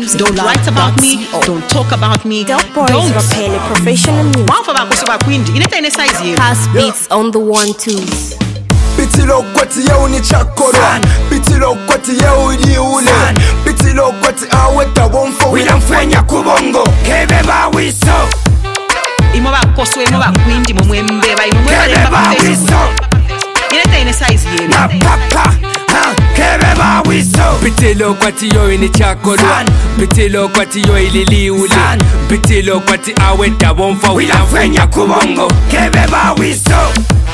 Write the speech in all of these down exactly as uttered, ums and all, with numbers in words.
Don't write about me. Don't talk about me. Don't. Rapele professional music. Pass beats on the one twos. Pitilo kwati ya uni chakora Pitilo kwati ya udi ule Pitilo kwati aweta wonfo Wila mfenya kubongo Kebe ba wiso Imo ba koso imo ba kwindi mwe mbeba imo mwe Kebe ba wiso Ineta ine size yenu Na papa Kebe ba wiso Pitilo kwati yo ini chakora Pitilo kwati yo ilili ule Pitilo kwati aweta wonfo Wila mfenya kubongo Kebe ba wiso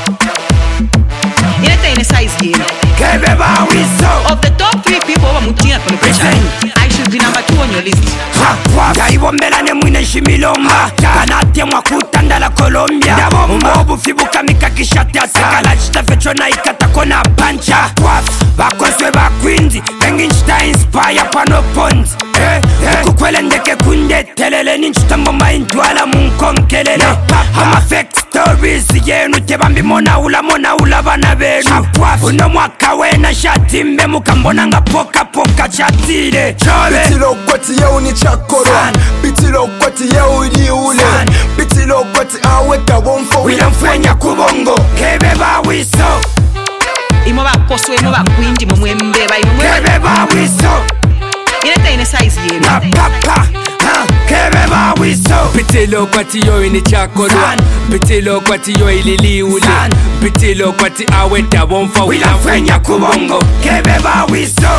Ineta ine size yenu Kebe ba wiso Of the top three people wa mutina kono pressure I should be number two on your list. Gaibo mbelane mwine shimilomba Kanate mwakutanda la Colombia Mbobu fibuka mikakishati asekala Chitafecho na ikata kona pancha Bakoswe bakwindi Bengi nchita inspire pano ponzi Kukwele ndeke kunde telele Ninchita mbomba intuala munkonkelele Hama fake stories yenu Tebambi mona ula mona ula bana benu Uno mwaka wena shatimbe Mukambona nga poka poka chatile Pitilo kwati ya uni chakora Pitilo kwati ya udi ule Pitilo kwati aweta wonfo Wila mfenya kubongo Kebe ba wiso Imo ba koso imo ba kwindi mwe mbeba imo mwe Kebe ba wiso Ineta ine size yenu Na papa Kebe ba wiso Pitilo kwati yo ini chakora Pitilo kwati yo ilili ule Pitilo kwati aweta wonfo Wila mfenya kubongo Kebe ba wiso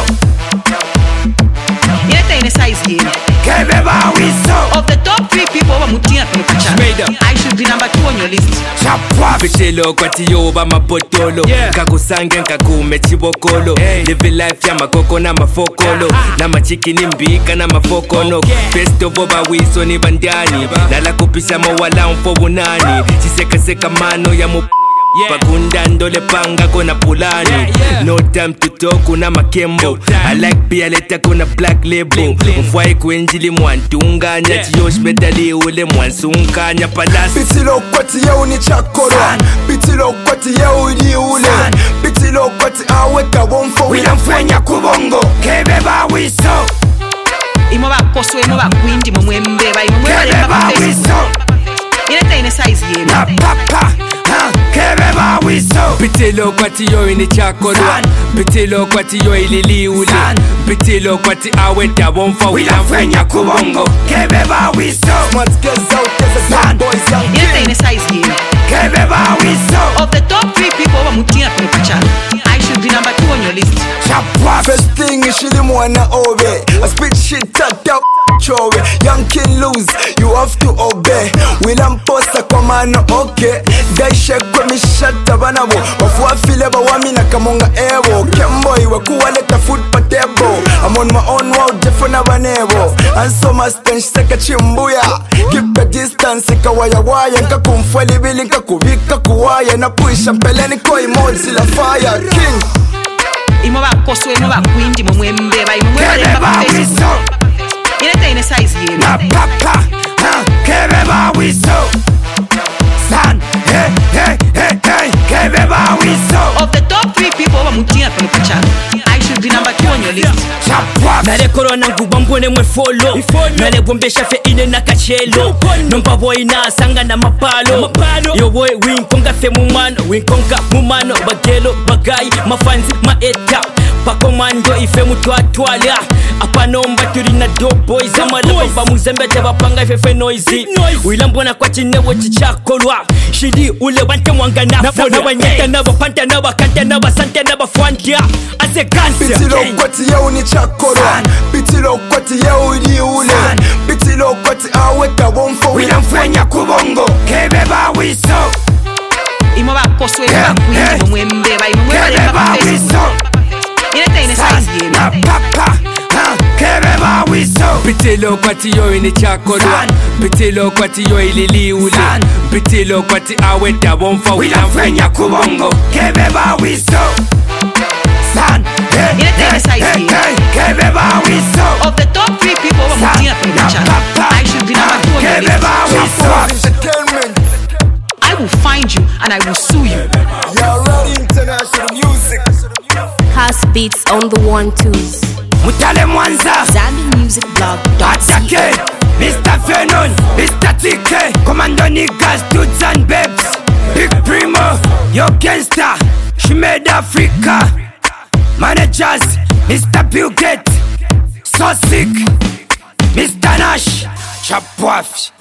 Ineta ine size yenu Kebe ba wiso Of the top three people wa mutina kono pressure I should be number two on your list. Pitilo kwati yo ba mapotolo Kakusange nkakume chibokolo Live life ya makoko na mafokolo Na machiki ni mbika na mafokono Best of oba wiso ni bandani Nala kupisha mawala mfo bunani Siseka seka mano ya mu Pakunda ndole panga kona pulani yeah, yeah. No time to talk una makembo I like beer leta kuna black label Mfwai kwenjili mwantunganya yeah. Chiyosh medali ule mwansunkanya palasi Pitilo kwati ya uni chakora Pitilo kwati ya udi ule Pitilo kwati aweta wonfo Wila mfenya kubongo Kebe ba wiso Imo ba koso imo ba kwindi mwe mbeba imo mwe Kebe ba wiso Ineta ine size yenu Na papa Kebe ba wiso Pitilo kwati yo ini chakora Pitilo kwati yo ilili ule Pitilo kwati aweta wonfo Wila mfenya kubongo Kebe ba wiso Smart girls out there's a young boys young Ineta ine size yenu Kebe ba wiso Of the top three people wa mutina kono pressure I should be number two on your list. First thing is shili mwana obe I spit shit tata chove Young king lose, you have to obey Wila mposta kwa mano okay Daishe kwa mishata banabo Wafuwa fileba wami na kamonga evo Kemboy wakuwaleta food pa table I'm on my own wow jefuna banebo And so my stench seka chimbuya Keep a distance ika waya waya Nka kumfweli bili nka kubika kuwaya Na puisha mpeleni kwa emoji la fire King Imo ba koso imo ba kwindi mwe mbeba imo mwe Kebe ba wiso Ineta ine size yenu Na papa Kebe ba wiso San Hey hey hey hey Kebe ba wiso Of the top three people wa mutina kono pressure I should be number two on your list. Nale korona nguba mbone mwe follow Nale bombesha fe ine na kachelo Nomba boy na sanga na mapalo Yo boy winkonga fe mumano Winkonga mumano bagelo bagai mafanzi maeta Pakomando ife mutu atwala Apa nomba turi na dope boys Amala bamba muzembe te bapanga ife fe noisy Wila mbona kwa chinewo chichakolwa Shidi ule wante mwanga nafo Na wanyeta na wapanta na wakanta na wasante na wafuantia Ase gangster Pitilo kwati ya uni chakora Pitilo kwati ya udi ule Pitilo kwati aweta wonfo Wila mfenya kubongo Kebe ba wiso Imo ba koso imo ba kwindi mwe mbeba imo mwe Kebe ba wiso Ineta ine size yenu Na papa Kebe ba wiso Pitilo kwati yo ini chakora Pitilo kwati yo ilili ule Pitilo kwati aweta wonfo Wila mfenya kubongo Kebe ba wiso San Ineta ine size yenu Kebe ba wiso Of the top three people wa mutina kono pressure I should be number two on your Kebe ba list. Entertainment I will find you and I will sue you. You're ready international music Pass beats on the one twos. Mutale Mwanza Zambi Music Blog. K, Mister Fenon, Mister T K, Commando niggas, dudes and babes. Big Primo, yo gangster, she made Africa. Managers, Mister Bill Gates, so sick. Mister Nash, chop off.